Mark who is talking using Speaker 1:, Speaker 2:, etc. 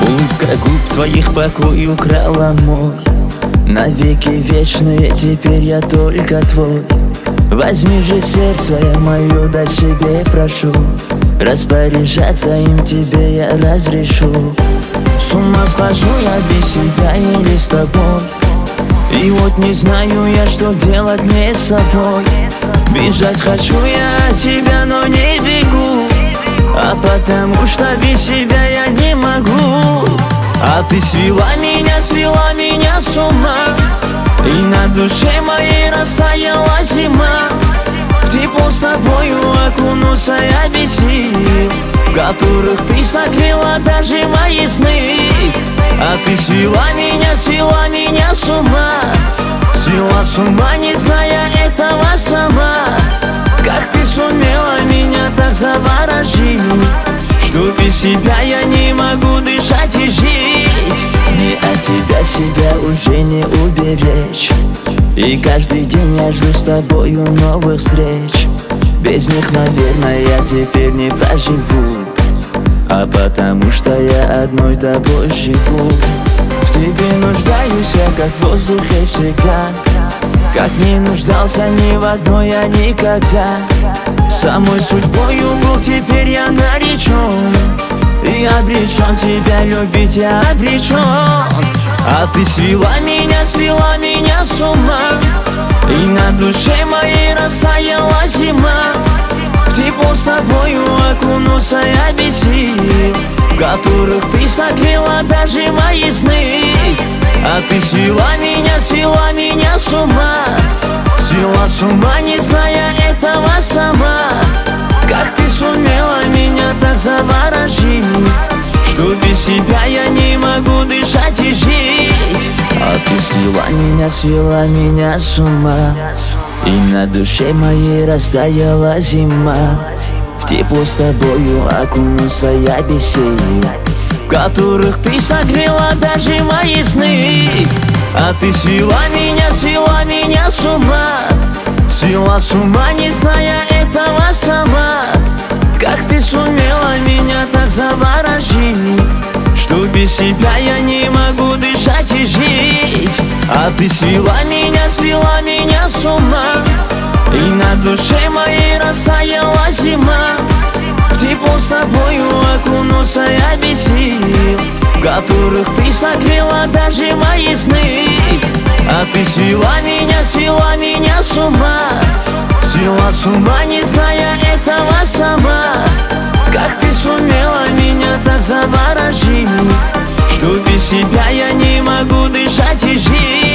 Speaker 1: Улыбка губ твоих покой украла мой. Навеки вечные, теперь я только твой. Возьми же сердце мое, дай себе прошу. Распоряжаться им тебе я разрешу. С ума схожу я без себя или с тобой. И вот не знаю я, что делать мне с собой. Бежать хочу я от тебя, но не бегу. А потому что без себя я не могу. А ты свела меня с ума. И на душе моей растаяла зима. В тепло с тобою окунуться я без сил, в которых ты согрела даже мои сны. А ты свела меня с ума. Свела с ума, не зная этого сама. Как ты сумела меня так заворожить, что без себя я не могу дышать и жить. Не от тебя себя уже не уберечь. И каждый день я жду с тобою новых встреч. Без них, наверное, я теперь не проживу. А потому что я одной тобой живу. В тебе нуждаюсь я, как в воздухе всегда. Как не нуждался ни в одной я никогда. Самой судьбою был, теперь я наречен. И обречен тебя любить, я обречен. А ты свела меня с ума. И на душе моей растаяла зима. В тепло с тобою окунуться я без сил, в которых ты согрела даже мои сны. А ты свела меня с ума. Свела с ума, не зная этого сама. Как ты сумела меня так заворожить, что без себя я не могу дышать и жить. А ты свела меня с ума. И на душе моей растаяла зима. В тепло с тобою окунуться я без сил, в которых ты согрела даже мои сны. А ты свела меня с ума. Свела с ума, не зная этого сама. Как ты сумела меня так заворожить, что без себя я не могу дышать и жить. А ты свела меня с ума. И на душе моей растаяла зима. В тепло с тобою окунуться я без сил, в которых ты согрела даже мои сны. А ты свела меня с ума. Свела с ума, не зная этого сама. Как ты сумела меня так заворожить, что без себя я не могу дышать и жить.